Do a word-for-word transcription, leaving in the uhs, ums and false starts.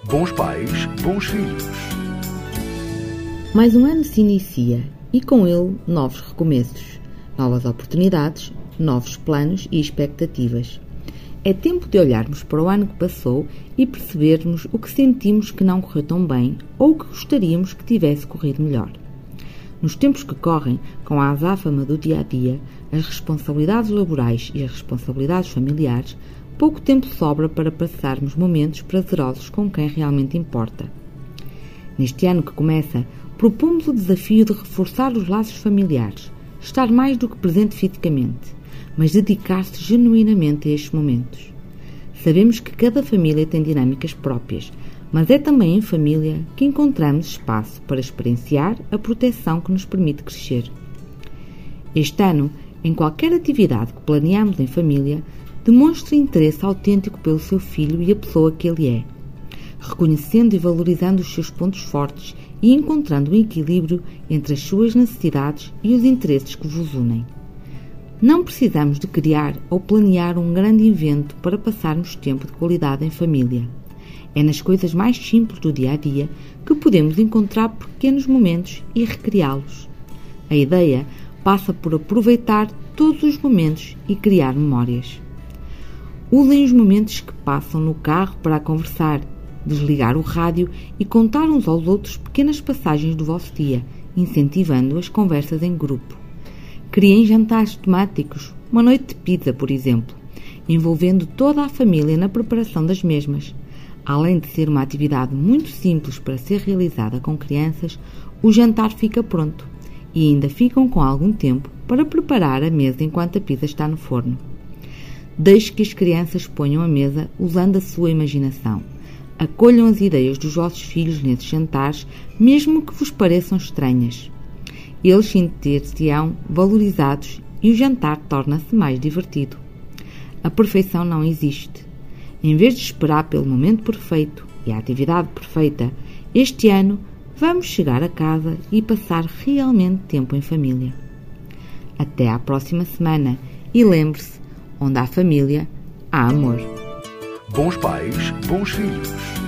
Bons pais, bons filhos. Mais um ano se inicia e com ele novos recomeços, novas oportunidades, novos planos e expectativas. É tempo de olharmos para o ano que passou e percebermos o que sentimos que não correu tão bem ou o que gostaríamos que tivesse corrido melhor. Nos tempos que correm, com a azáfama do dia-a-dia, as responsabilidades laborais e as responsabilidades familiares, pouco tempo sobra para passarmos momentos prazerosos com quem realmente importa. Neste ano que começa, propomos o desafio de reforçar os laços familiares, estar mais do que presente fisicamente, mas dedicar-se genuinamente a estes momentos. Sabemos que cada família tem dinâmicas próprias, mas é também em família que encontramos espaço para experienciar a proteção que nos permite crescer. Este ano, em qualquer atividade que planeamos em família, demonstre interesse autêntico pelo seu filho e a pessoa que ele é, reconhecendo e valorizando os seus pontos fortes e encontrando um equilíbrio entre as suas necessidades e os interesses que vos unem. Não precisamos de criar ou planear um grande evento para passarmos tempo de qualidade em família. É nas coisas mais simples do dia-a-dia que podemos encontrar pequenos momentos e recriá-los. A ideia passa por aproveitar todos os momentos e criar memórias. Usem os momentos que passam no carro para conversar, desligar o rádio e contar uns aos outros pequenas passagens do vosso dia, incentivando as conversas em grupo. Criem jantares temáticos, uma noite de pizza, por exemplo, envolvendo toda a família na preparação das mesmas. Além de ser uma atividade muito simples para ser realizada com crianças, o jantar fica pronto e ainda ficam com algum tempo para preparar a mesa enquanto a pizza está no forno. Deixe que as crianças ponham a mesa usando a sua imaginação. Acolham as ideias dos vossos filhos nesses jantares, mesmo que vos pareçam estranhas. Eles sentir-se-ão valorizados e o jantar torna-se mais divertido. A perfeição não existe. Em vez de esperar pelo momento perfeito e a atividade perfeita, este ano vamos chegar a casa e passar realmente tempo em família. Até à próxima semana e lembre-se, onde há família, há amor. Bons pais, bons filhos.